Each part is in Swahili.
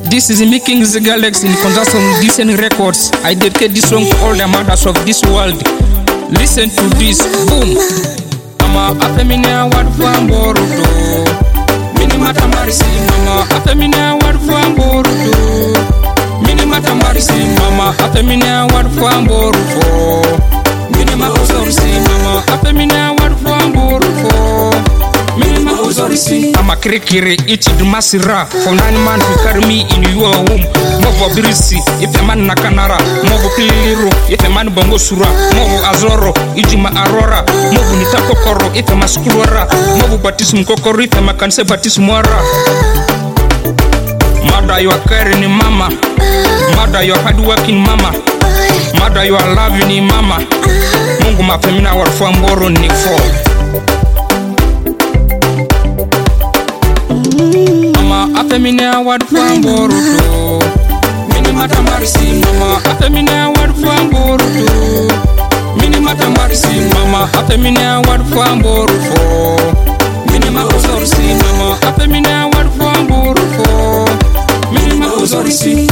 This is Making the Galaxy in conjunction with Decent Records. I dedicate this song to all the mothers of this world. Listen to this, boom. Mama, afemina wadfamborudo. Mini matamarisi, mama, afemina wadfamborudo. Mini matamarisi, mama, afemina wadfamborudo. Mini mahozorisi, mama, afemina wadfamborudo. I'm a kirikiri, it's the masira. For 9 months you carry me in your womb. Movo birisi, if a man nakanara. Movo kiliru, if a man bongo sura. Movo azoro, ijima arora. Movo nitakokoro, if a maskulora. Movo batisum kokoro, if a makanse batismora. Mother, you are caring mama. Mother, you are hardworking mama. Mother, you are loving mama. Mungu mapemina warfuamboro ni for. Mama, afemina wadfamborudo. Mini matamarisi, mama, afemina wadfamborudo. Mini matamarisi, mama, afemina wadfamborudo. Mini mahozorisi, mama, afemina wadfamborudo. Mini mahozorisi.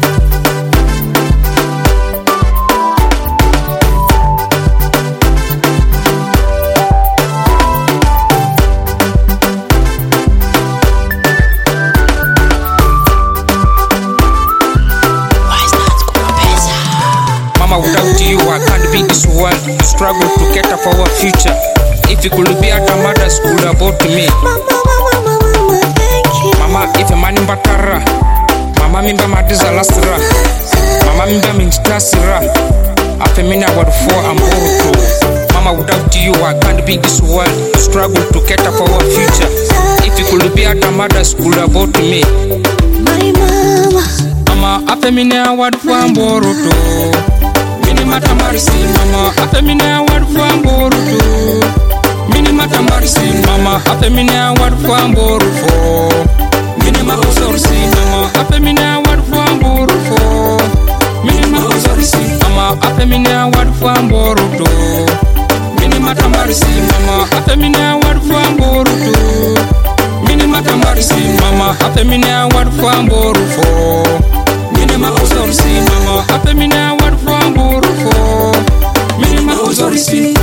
Without you, I can't be this world. Struggle to cater for our future. If you could be at a mother's school about me. Mama, thank you. Mama, if a man in Batara. Mama, mimba madiza lastra. Mama, mimba mintasira. Afemina word for amboruto. Mama, without you, I can't be this world. Struggle to cater for our future. If you could be at a mother's school about me. My mama. Mama, afemina word for amboruto. Mini matamarisi, mama, afemina wadfamborudo. Mini matamarisi, mama, afemina wadfamborudo. Mini mahozorisi, mama, afemina wadfamborudo. Mini mahozorisi, mama, afemina wadfamborudo. Mini matamarisi, mama, afemina wadfamborudo. Mini matamarisi, mama, afemina wadfamborudo. Mini mahozorisi, mama, afemina wadfamborudo. Mini mahozorisi.